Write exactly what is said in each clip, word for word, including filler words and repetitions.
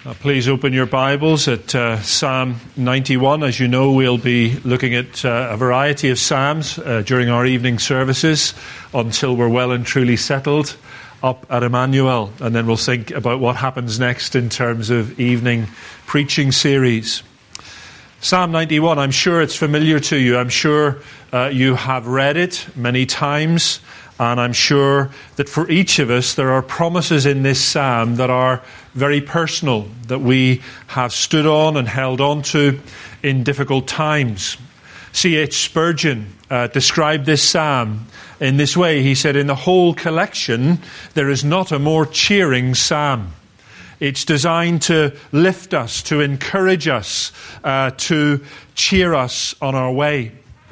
Uh, please open your Bibles at uh, Psalm ninety-one. As you know, we'll be looking at uh, a variety of psalms uh, during our evening services until we're well and truly settled up at Emmanuel. And then we'll think about what happens next in terms of evening preaching series. Psalm ninety-one, I'm sure it's familiar to you. I'm sure uh, you have read it many times. And I'm sure that for each of us, there are promises in this psalm that are very personal, that we have stood on and held on to in difficult times. C H Spurgeon uh, described this psalm in this way. He said, in the whole collection, there is not a more cheering psalm. It's designed to lift us, to encourage us, uh, to cheer us on our way.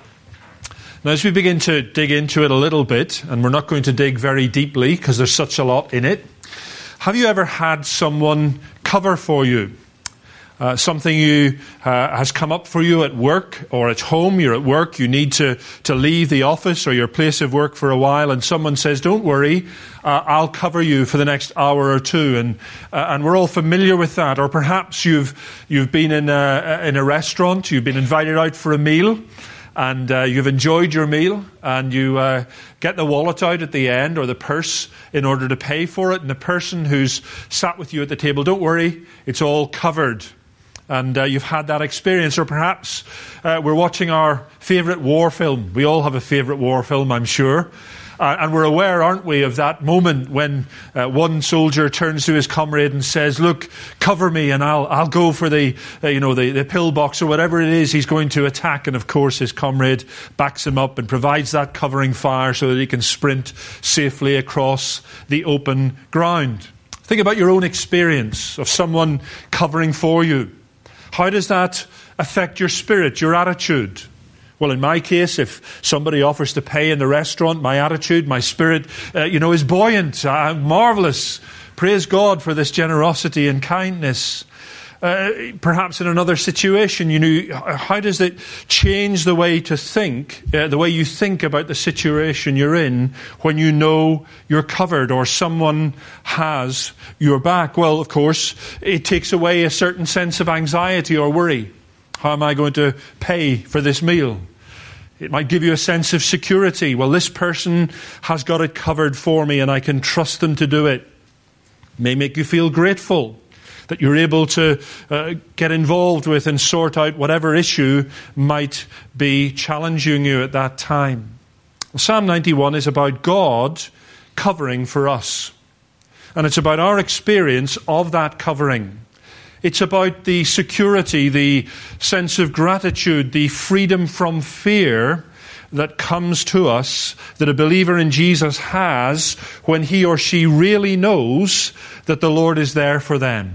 Now, as we begin to dig into it a little bit, and we're not going to dig very deeply because there's such a lot in it, have you ever had someone cover for you? Uh, something you uh, has come up for you at work or at home. You're at work, you need to, to leave the office or your place of work for a while, and someone says, don't worry, uh, I'll cover you for the next hour or two. And uh, and we're all familiar with that. Or perhaps you've you've been in a, in a restaurant, you've been invited out for a meal, and uh, you've enjoyed your meal, and you uh, get the wallet out at the end, or the purse, in order to pay for it. And the person who's sat with you at the table, don't worry, it's all covered. And uh, you've had that experience. Or perhaps uh, we're watching our favourite war film. We all have a favourite war film, I'm sure. Uh, and we're aware, aren't we, of that moment when uh, one soldier turns to his comrade and says, look, cover me and I'll I'll go for the, uh, you know, the, the pillbox or whatever it is he's going to attack. And of course his comrade backs him up and provides that covering fire so that he can sprint safely across the open ground. Think about your own experience of someone covering for you. How does that affect your spirit, your attitude? Well, in my case, if somebody offers to pay in the restaurant, my attitude, my spirit, uh, you know, is buoyant. Uh, marvelous. Praise God for this generosity and kindness. Uh, perhaps in another situation, you know, how does it change the way to think, uh, the way you think about the situation you're in when you know you're covered or someone has your back? Well, of course, it takes away a certain sense of anxiety or worry. How am I going to pay for this meal? It might give you a sense of security. Well, this person has got it covered for me and I can trust them to do it. It may make you feel grateful that you're able to uh, get involved with and sort out whatever issue might be challenging you at that time. Well, Psalm ninety-one is about God covering for us. And it's about our experience of that covering. It's about the security, the sense of gratitude, the freedom from fear that comes to us, that a believer in Jesus has when he or she really knows that the Lord is there for them.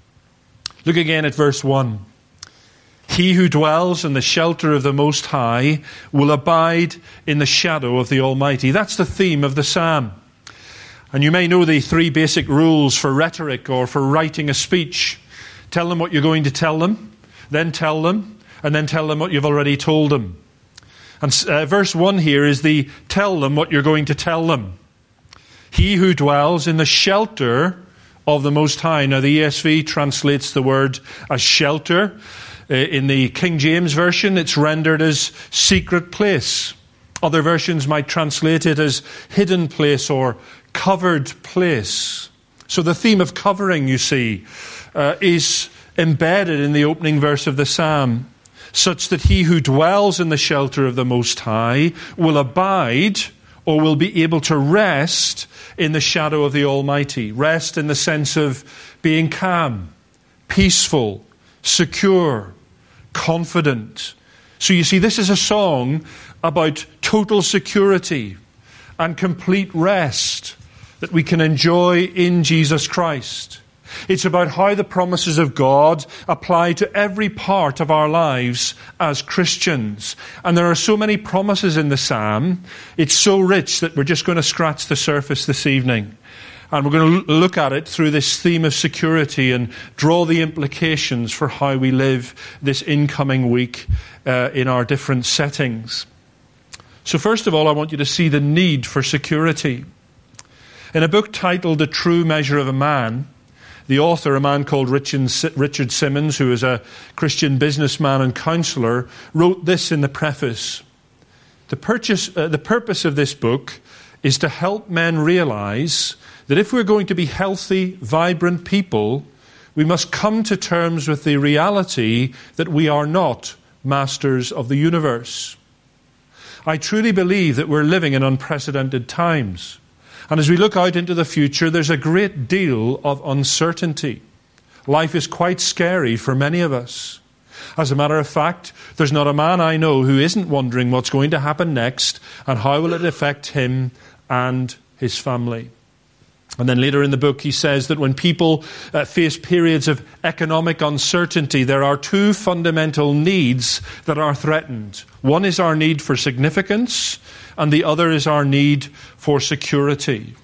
Look again at verse one. He who dwells in the shelter of the Most High will abide in the shadow of the Almighty. That's the theme of the psalm. And you may know the three basic rules for rhetoric or for writing a speech. Tell them what you're going to tell them, then tell them, and then tell them what you've already told them. And uh, verse one here is the tell them what you're going to tell them. He who dwells in the shelter of the Most High. Now the E S V translates the word as shelter. Uh, in the King James Version, it's rendered as secret place. Other versions might translate it as hidden place or covered place. So the theme of covering, you see, uh, is embedded in the opening verse of the psalm, such that he who dwells in the shelter of the Most High will abide or will be able to rest in the shadow of the Almighty. Rest in the sense of being calm, peaceful, secure, confident. So you see, this is a song about total security and complete rest that we can enjoy in Jesus Christ. It's about how the promises of God apply to every part of our lives as Christians. And there are so many promises in the psalm. It's so rich that we're just going to scratch the surface this evening. And we're going to look at it through this theme of security and draw the implications for how we live this incoming week uh, in our different settings. So first of all, I want you to see the need for security. In a book titled The True Measure of a Man, the author, a man called Richard Simmons, who is a Christian businessman and counselor, wrote this in the preface. The, purchase, uh, the purpose of this book is to help men realize that if we're going to be healthy, vibrant people, we must come to terms with the reality that we are not masters of the universe. I truly believe that we're living in unprecedented times. And as we look out into the future, there's a great deal of uncertainty. Life is quite scary for many of us. As a matter of fact, there's not a man I know who isn't wondering what's going to happen next and how will it affect him and his family. And then later in the book he says that when people uh, face periods of economic uncertainty, there are two fundamental needs that are threatened. One is our need for significance, and the other is our need for security.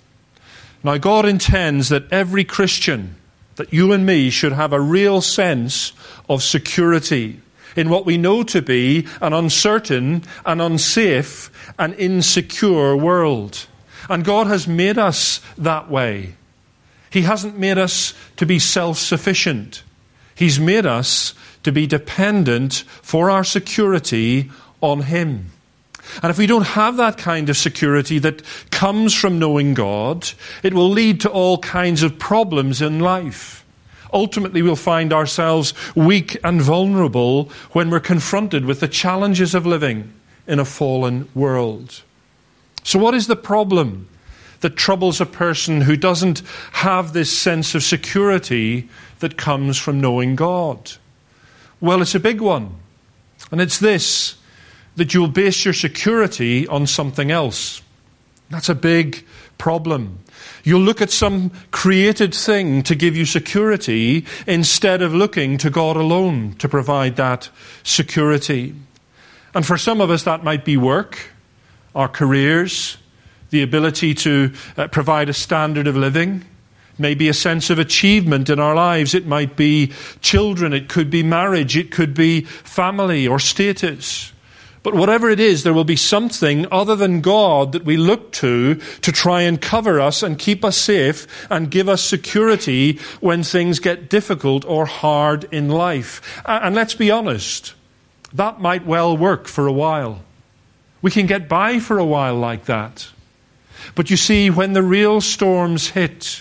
Now God intends that every Christian, that you and me, should have a real sense of security in what we know to be an uncertain, an unsafe, an insecure world. And God has made us that way. He hasn't made us to be self-sufficient. He's made us to be dependent for our security on Him. And if we don't have that kind of security that comes from knowing God, it will lead to all kinds of problems in life. Ultimately, we'll find ourselves weak and vulnerable when we're confronted with the challenges of living in a fallen world. So what is the problem that troubles a person who doesn't have this sense of security that comes from knowing God? Well, it's a big one. And it's this, that you'll base your security on something else. That's a big problem. You'll look at some created thing to give you security instead of looking to God alone to provide that security. And for some of us that might be work, our careers, the ability to uh, provide a standard of living, maybe a sense of achievement in our lives. It might be children, it could be marriage, it could be family or status. But whatever it is, there will be something other than God that we look to to try and cover us and keep us safe and give us security when things get difficult or hard in life. And let's be honest, that might well work for a while. We can get by for a while like that. But you see, when the real storms hit,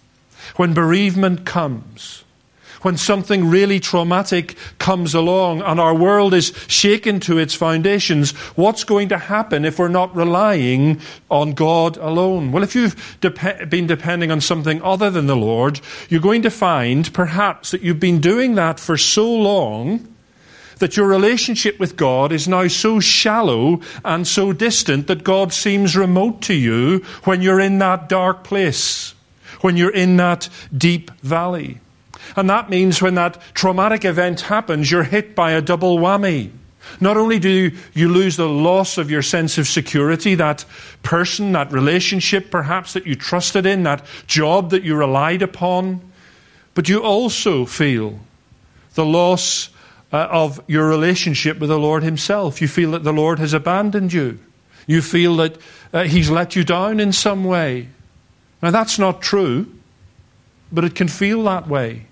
when bereavement comes, when something really traumatic comes along and our world is shaken to its foundations, what's going to happen if we're not relying on God alone? Well, if you've dep- been depending on something other than the Lord, you're going to find perhaps that you've been doing that for so long that your relationship with God is now so shallow and so distant that God seems remote to you when you're in that dark place, when you're in that deep valley. And that means when that traumatic event happens, you're hit by a double whammy. Not only do you lose the loss of your sense of security, that person, that relationship perhaps that you trusted in, that job that you relied upon, but you also feel the loss Uh, of your relationship with the Lord Himself. You feel that the Lord has abandoned you. You feel that uh, He's let you down in some way. Now that's not true, but it can feel that way.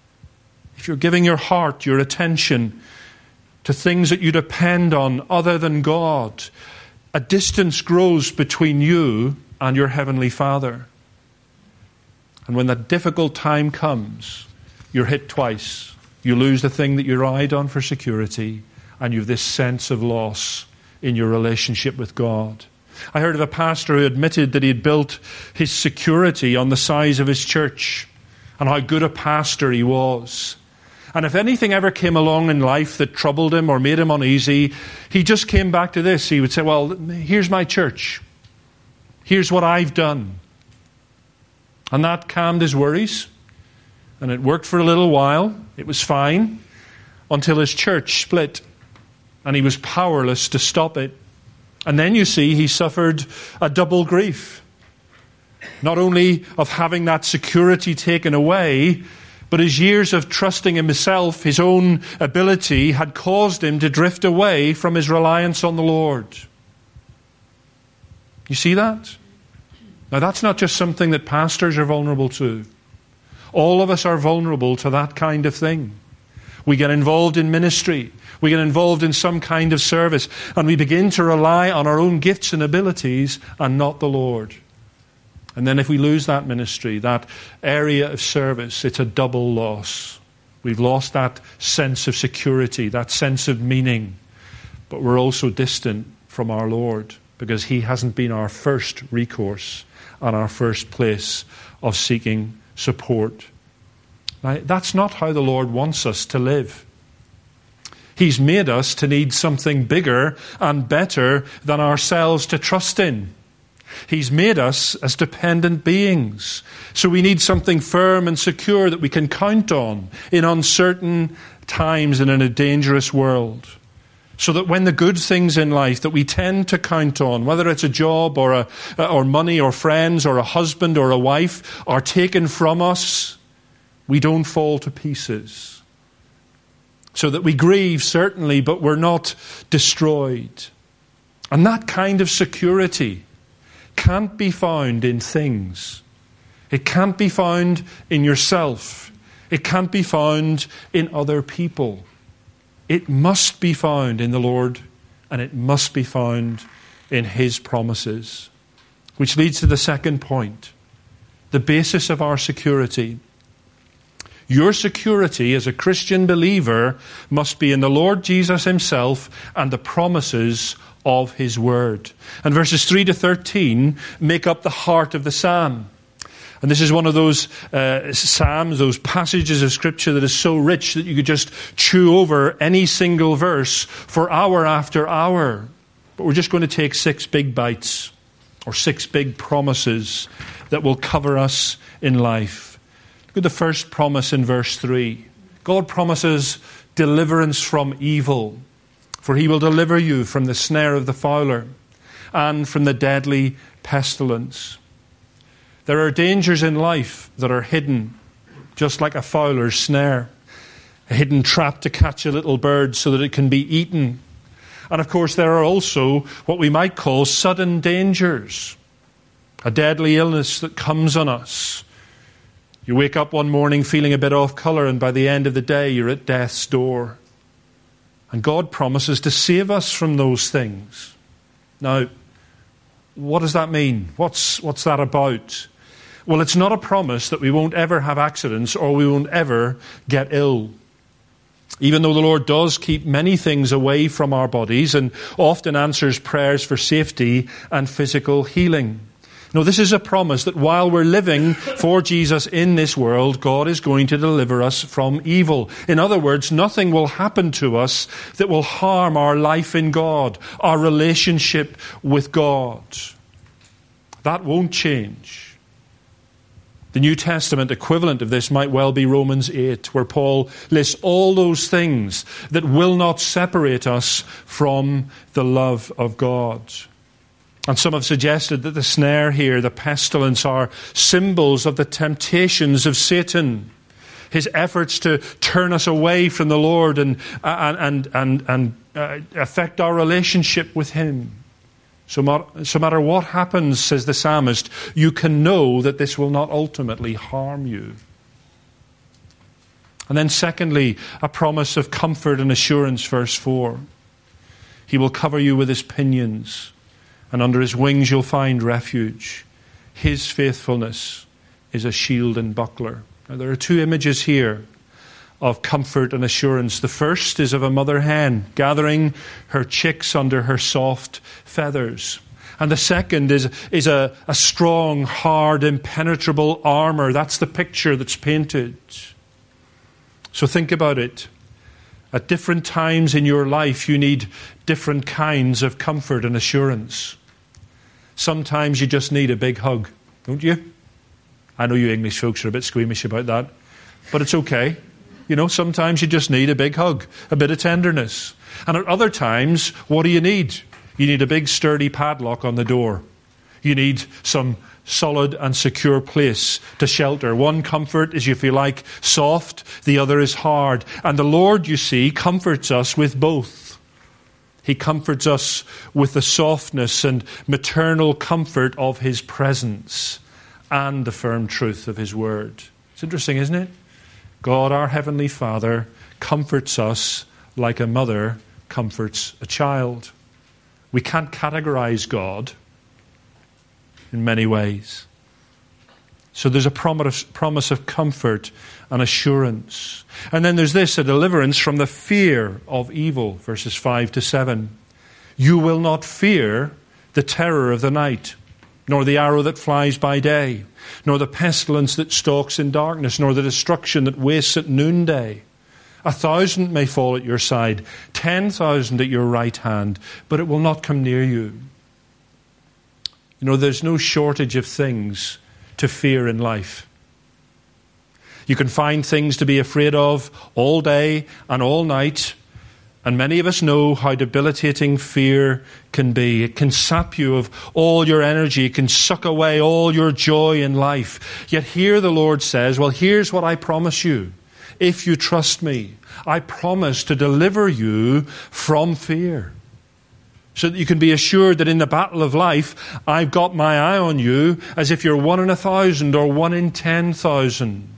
If you're giving your heart, your attention to things that you depend on other than God, a distance grows between you and your Heavenly Father. And when that difficult time comes, you're hit twice. You lose the thing that you relied on for security, and you have this sense of loss in your relationship with God. I heard of a pastor who admitted that he had built his security on the size of his church and how good a pastor he was. And if anything ever came along in life that troubled him or made him uneasy, he just came back to this. He would say, well, here's my church. Here's what I've done. And that calmed his worries. And it worked for a little while. It was fine until his church split and he was powerless to stop it. And then you see he suffered a double grief. Not only of having that security taken away, but his years of trusting in himself, his own ability, had caused him to drift away from his reliance on the Lord. You see that? Now that's not just something that pastors are vulnerable to. All of us are vulnerable to that kind of thing. We get involved in ministry. We get involved in some kind of service. And we begin to rely on our own gifts and abilities and not the Lord. And then if we lose that ministry, that area of service, it's a double loss. We've lost that sense of security, that sense of meaning. But we're also distant from our Lord because he hasn't been our first recourse and our first place of seeking support. Now, that's not how the Lord wants us to live. He's made us to need something bigger and better than ourselves to trust in. He's made us as dependent beings. So we need something firm and secure that we can count on in uncertain times and in a dangerous world. So that when the good things in life that we tend to count on, whether it's a job or a, or money or friends or a husband or a wife, are taken from us, we don't fall to pieces. So that we grieve, certainly, but we're not destroyed. And that kind of security can't be found in things. It can't be found in yourself. It can't be found in other people. It must be found in the Lord, and it must be found in his promises. Which leads to the second point, the basis of our security. Your security as a Christian believer must be in the Lord Jesus himself and the promises of his word. And verses three to thirteen make up the heart of the psalm. And this is one of those uh, psalms, those passages of Scripture that is so rich that you could just chew over any single verse for hour after hour. But we're just going to take six big bites, or six big promises that will cover us in life. Look at the first promise in verse three. God promises deliverance from evil, for he will deliver you from the snare of the fowler and from the deadly pestilence. There are dangers in life that are hidden, just like a fowler's snare, a hidden trap to catch a little bird so that it can be eaten. And of course there are also what we might call sudden dangers, a deadly illness that comes on us. You wake up one morning feeling a bit off colour, and by the end of the day you're at death's door. And God promises to save us from those things. Now, what does that mean? What's, what's that about? Well, it's not a promise that we won't ever have accidents or we won't ever get ill. Even though the Lord does keep many things away from our bodies and often answers prayers for safety and physical healing. No, this is a promise that while we're living for Jesus in this world, God is going to deliver us from evil. In other words, nothing will happen to us that will harm our life in God, our relationship with God. That won't change. The New Testament equivalent of this might well be Romans eight, where Paul lists all those things that will not separate us from the love of God. And some have suggested that the snare here, the pestilence, are symbols of the temptations of Satan, his efforts to turn us away from the Lord and and and and, and uh, affect our relationship with him. So, so matter what happens, says the psalmist, you can know that this will not ultimately harm you. And then secondly, a promise of comfort and assurance, verse four. He will cover you with his pinions, and under his wings you'll find refuge. His faithfulness is a shield and buckler. Now, there are two images here of comfort and assurance. The first is of a mother hen gathering her chicks under her soft feathers. And the second is, is a, a strong, hard, impenetrable armor. That's the picture that's painted. So think about it. At different times in your life, you need different kinds of comfort and assurance. Sometimes you just need a big hug, don't you? I know you English folks are a bit squeamish about that, but it's okay. You know, sometimes you just need a big hug, a bit of tenderness. And at other times, what do you need? You need a big sturdy padlock on the door. You need some solid and secure place to shelter. One comfort is, if you like, soft, the other is hard. And the Lord, you see, comforts us with both. He comforts us with the softness and maternal comfort of his presence and the firm truth of his word. It's interesting, isn't it? God, our Heavenly Father, comforts us like a mother comforts a child. We can't categorize God in many ways. So there's a promise, promise of comfort and assurance. And then there's this, a deliverance from the fear of evil, verses five to seven. You will not fear the terror of the night, nor the arrow that flies by day, nor the pestilence that stalks in darkness, nor the destruction that wastes at noonday. A thousand may fall at your side, ten thousand at your right hand, but it will not come near you. You know, there's no shortage of things to fear in life. You can find things to be afraid of all day and all night, and many of us know how debilitating fear can be. It can sap you of all your energy. It can suck away all your joy in life. Yet here the Lord says, well, here's what I promise you. If you trust me, I promise to deliver you from fear. So that you can be assured that in the battle of life, I've got my eye on you as if you're one in a thousand or one in ten thousand.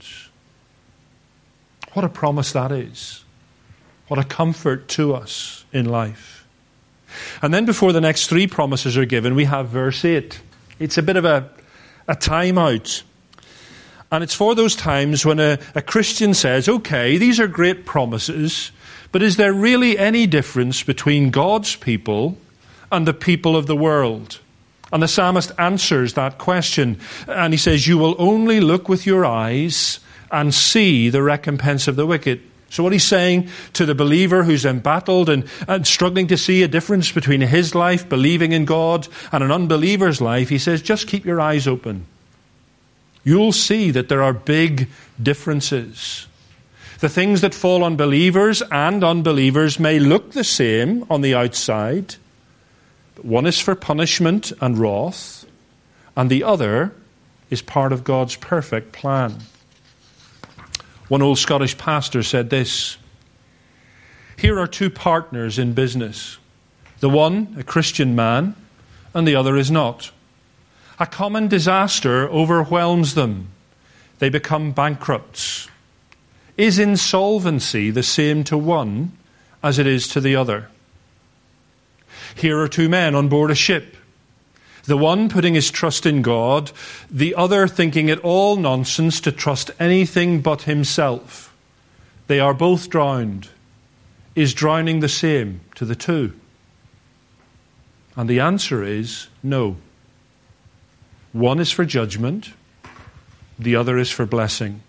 What a promise that is. What a comfort to us in life. And then before the next three promises are given, we have verse eight. It's a bit of a, a time out. And it's for those times when a, a Christian says, okay, these are great promises, but is there really any difference between God's people and the people of the world? And the psalmist answers that question. And he says, you will only look with your eyes and see the recompense of the wicked. So what he's saying to the believer who's embattled and, and struggling to see a difference between his life, believing in God, and an unbeliever's life, he says, just keep your eyes open. You'll see that there are big differences. The things that fall on believers and unbelievers may look the same on the outside. But one is for punishment and wrath, and the other is part of God's perfect plan. One old Scottish pastor said this: here are two partners in business. The one, a Christian man, and the other is not. A common disaster overwhelms them. They become bankrupts. Is insolvency the same to one as it is to the other? Here are two men on board a ship. The one putting his trust in God, the other thinking it all nonsense to trust anything but himself. They are both drowned. Is drowning the same to the two? And the answer is no. One is for judgment, the other is for blessing.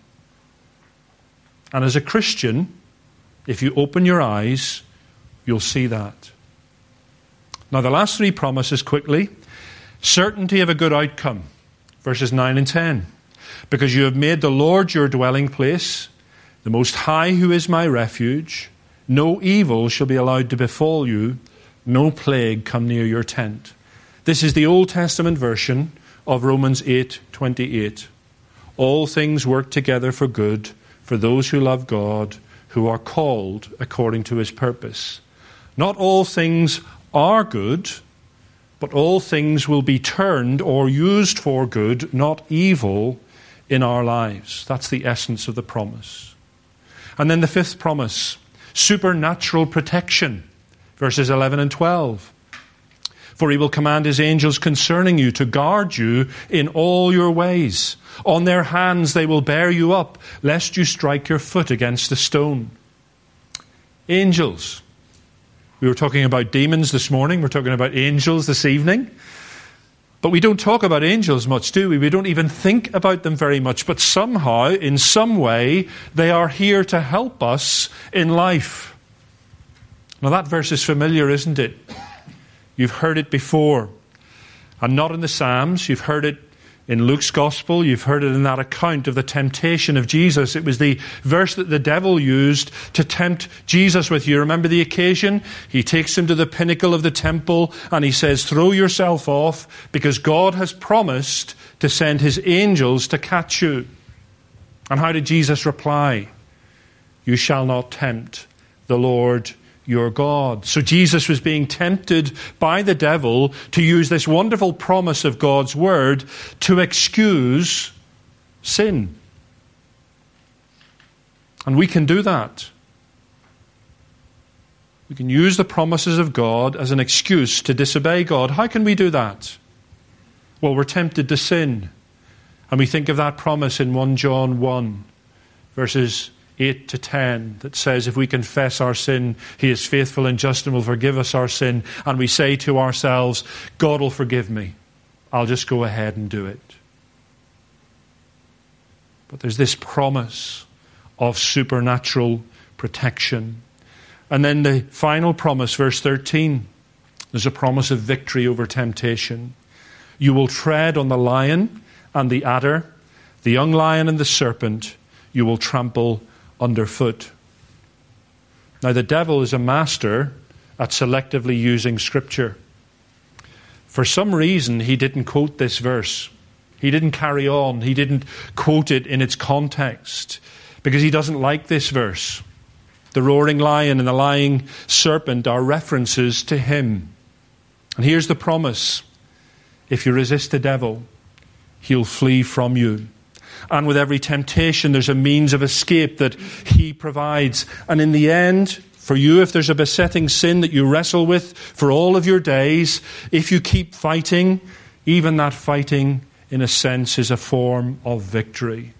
And as a Christian, if you open your eyes, you'll see that. Now the last three promises quickly. Certainty of a good outcome, verses nine and ten. Because you have made the Lord your dwelling place, the Most High who is my refuge, no evil shall be allowed to befall you, no plague come near your tent. This is the Old Testament version of Romans eight twenty-eight. All things work together for good for those who love God, who are called according to his purpose. Not all things are good, but all things will be turned or used for good, not evil, in our lives. That's the essence of the promise. And then the fifth promise, supernatural protection, verses eleven and twelve. For he will command his angels concerning you to guard you in all your ways. On their hands they will bear you up, lest you strike your foot against a stone. Angels. We were talking about demons this morning. We're talking about angels this evening. But we don't talk about angels much, do we? We don't even think about them very much. But somehow, in some way, they are here to help us in life. Now that verse is familiar, isn't it? You've heard it before. And not in the Psalms. You've heard it in Luke's Gospel. You've heard it in that account of the temptation of Jesus. It was the verse that the devil used to tempt Jesus with. You remember the occasion? He takes him to the pinnacle of the temple and he says, throw yourself off because God has promised to send his angels to catch you. And how did Jesus reply? You shall not tempt the Lord your God. So Jesus was being tempted by the devil to use this wonderful promise of God's word to excuse sin. And we can do that. We can use the promises of God as an excuse to disobey God. How can we do that? Well, we're tempted to sin. And we think of that promise in First John one, verses eight to ten, that says if we confess our sin, He is faithful and just and will forgive us our sin. And we say to ourselves, God will forgive me. I'll just go ahead and do it. But there's this promise of supernatural protection. And then the final promise, verse thirteen, there's a promise of victory over temptation. You will tread on the lion and the adder, the young lion and the serpent, you will trample underfoot. Now the devil is a master at selectively using Scripture. For some reason, he didn't quote this verse. He didn't carry on. He didn't quote it in its context because he doesn't like this verse. The roaring lion and the lying serpent are references to him. And here's the promise. If you resist the devil, he'll flee from you. And with every temptation, there's a means of escape that he provides. And in the end, for you, if there's a besetting sin that you wrestle with for all of your days, if you keep fighting, even that fighting, in a sense, is a form of victory.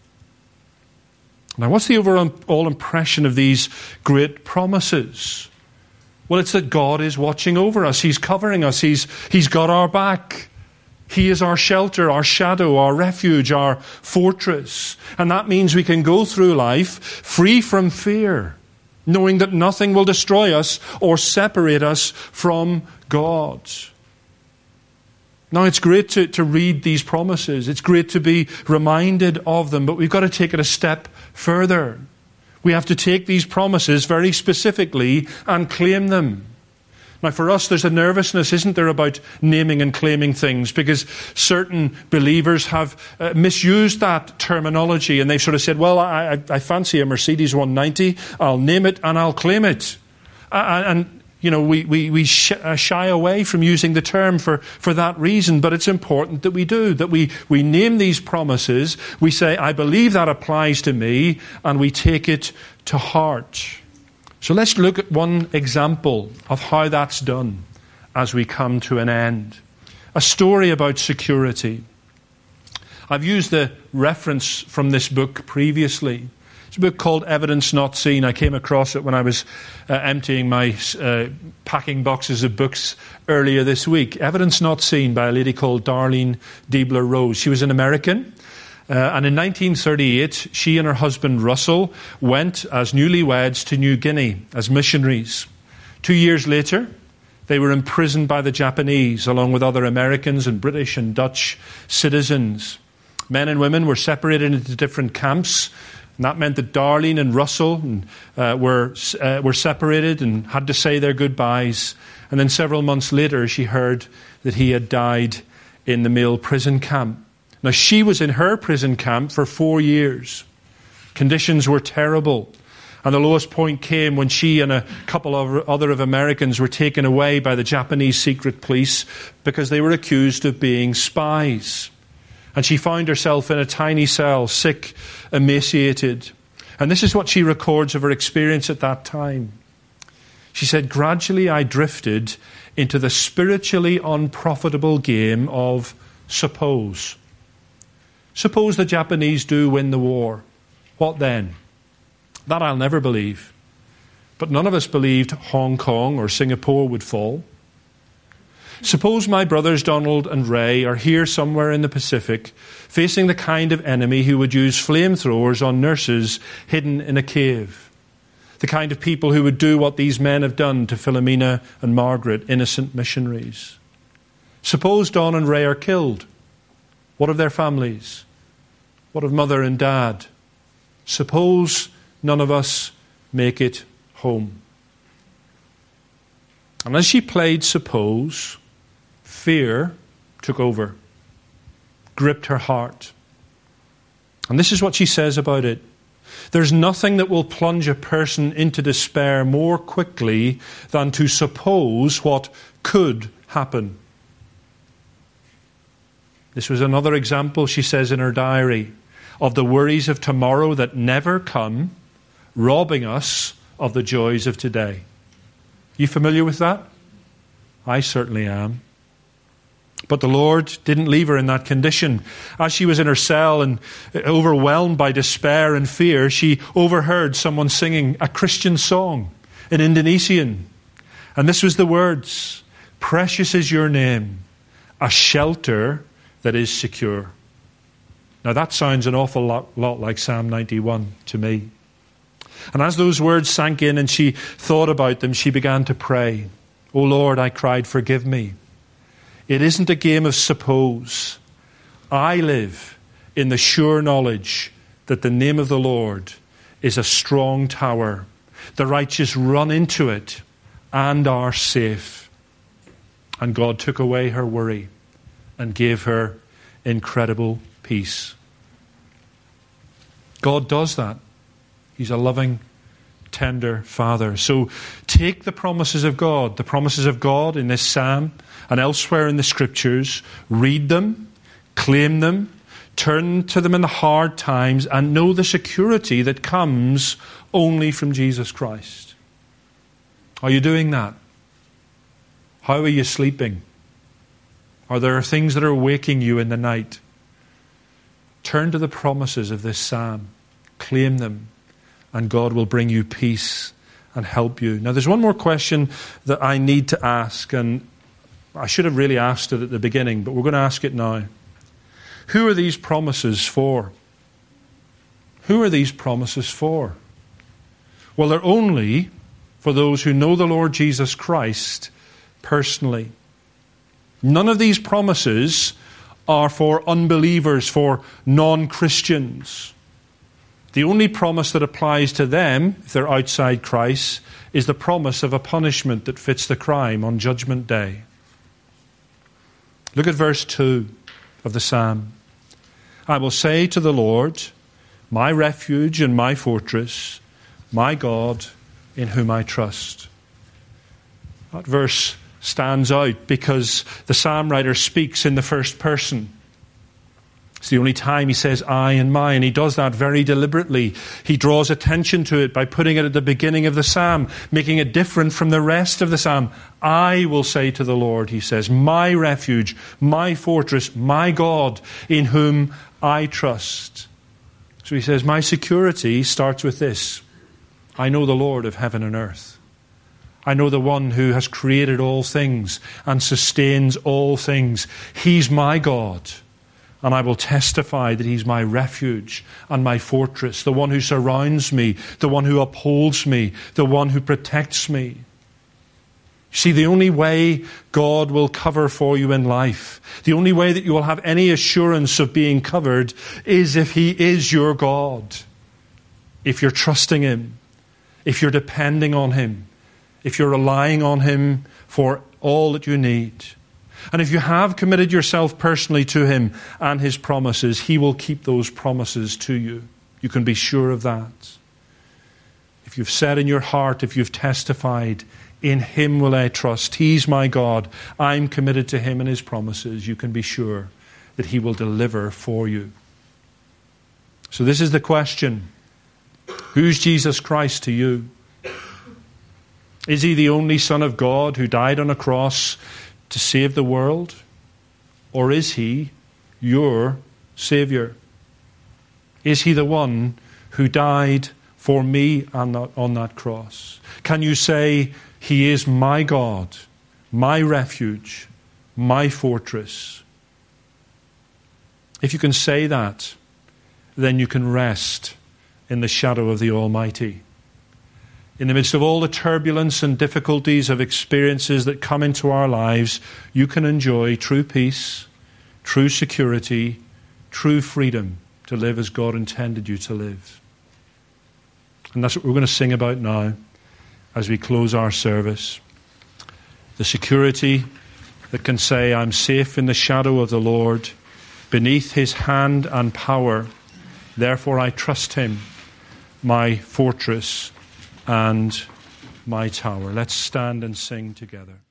Now, what's the overall impression of these great promises? Well, it's that God is watching over us. He's covering us. He's, he's got our back. He is our shelter, our shadow, our refuge, our fortress. And that means we can go through life free from fear, knowing that nothing will destroy us or separate us from God. Now, it's great to, to read these promises. It's great to be reminded of them, but we've got to take it a step further. We have to take these promises very specifically and claim them. Now, for us, there's a nervousness, isn't there, about naming and claiming things, because certain believers have uh, misused that terminology, and they've sort of said, well, I, I, I fancy a Mercedes one ninety, I'll name it and I'll claim it. Uh, and You know, we, we, we shy away from using the term for, for that reason, but it's important that we do, that we, we name these promises, we say, I believe that applies to me, and we take it to heart. So let's look at one example of how that's done as we come to an end. A story about security. I've used the reference from this book previously. It's a book called Evidence Not Seen. I came across it when I was uh, emptying my uh, packing boxes of books earlier this week. Evidence Not Seen by a lady called Darlene Deibler Rose. She was an American. Uh, and in nineteen thirty-eight, she and her husband Russell went as newlyweds to New Guinea as missionaries. Two years later, they were imprisoned by the Japanese, along with other Americans and British and Dutch citizens. Men and women were separated into different camps. And that meant that Darlene and Russell uh, were uh, were separated and had to say their goodbyes. And then several months later, she heard that he had died in the male prison camp. Now, she was in her prison camp for four years. Conditions were terrible. And the lowest point came when she and a couple of other of Americans were taken away by the Japanese secret police because they were accused of being spies. And she found herself in a tiny cell, sick, emaciated. And this is what she records of her experience at that time. She said, gradually I drifted into the spiritually unprofitable game of suppose. Suppose the Japanese do win the war. What then? That I'll never believe. But none of us believed Hong Kong or Singapore would fall. Suppose my brothers Donald and Ray are here somewhere in the Pacific, facing the kind of enemy who would use flamethrowers on nurses hidden in a cave. The kind of people who would do what these men have done to Philomena and Margaret, innocent missionaries. Suppose Don and Ray are killed. What of their families? What of mother and dad? Suppose none of us make it home. And as she played suppose, fear took over, gripped her heart. And this is what she says about it. There's nothing that will plunge a person into despair more quickly than to suppose what could happen. This was another example, she says in her diary, of the worries of tomorrow that never come, robbing us of the joys of today. You familiar with that? I certainly am. But the Lord didn't leave her in that condition. As she was in her cell and overwhelmed by despair and fear, she overheard someone singing a Christian song in Indonesian. And this was the words, "Precious is your name, a shelter that is secure." Now that sounds an awful lot, lot like Psalm ninety-one to me. And as those words sank in and she thought about them, she began to pray. "O Lord," I cried, "forgive me. It isn't a game of suppose. I live in the sure knowledge that the name of the Lord is a strong tower. The righteous run into it and are safe." And God took away her worry and gave her incredible peace. God does that. He's a loving, tender Father. So take the promises of God, the promises of God in this psalm and elsewhere in the Scriptures, read them, claim them, turn to them in the hard times, and know the security that comes only from Jesus Christ. Are you doing that? How are you sleeping? Are there things that are waking you in the night? Turn to the promises of this psalm, claim them, and God will bring you peace and help you. Now there's one more question that I need to ask, and I should have really asked it at the beginning, but we're going to ask it now. Who are these promises for? Who are these promises for? Well, they're only for those who know the Lord Jesus Christ personally. None of these promises are for unbelievers, for non-Christians. The only promise that applies to them, if they're outside Christ, is the promise of a punishment that fits the crime on Judgment Day. Look at verse two of the psalm. "I will say to the Lord, my refuge and my fortress, my God in whom I trust." That verse stands out because the psalm writer speaks in the first person. It's the only time he says I and my, and he does that very deliberately. He draws attention to it by putting it at the beginning of the psalm, making it different from the rest of the psalm. "I will say to the Lord," he says, "my refuge, my fortress, my God, in whom I trust." So he says, my security starts with this. I know the Lord of heaven and earth. I know the one who has created all things and sustains all things. He's my God. And I will testify that He's my refuge and my fortress, the one who surrounds me, the one who upholds me, the one who protects me. See, the only way God will cover for you in life, the only way that you will have any assurance of being covered, is if He is your God. If you're trusting Him, if you're depending on Him, if you're relying on Him for all that you need. And if you have committed yourself personally to Him and His promises, He will keep those promises to you. You can be sure of that. If you've said in your heart, if you've testified, in Him will I trust. He's my God. I'm committed to Him and His promises. You can be sure that He will deliver for you. So this is the question. Who's Jesus Christ to you? Is He the only Son of God who died on a cross to save the world? Or is He your Savior? Is He the one who died for me on that, on that cross? Can you say, He is my God, my refuge, my fortress? If you can say that, then you can rest in the shadow of the Almighty. In the midst of all the turbulence and difficulties of experiences that come into our lives, you can enjoy true peace, true security, true freedom to live as God intended you to live. And that's what we're going to sing about now as we close our service. The security that can say, I'm safe in the shadow of the Lord, beneath His hand and power. Therefore I trust Him, my fortress and my tower. Let's stand and sing together.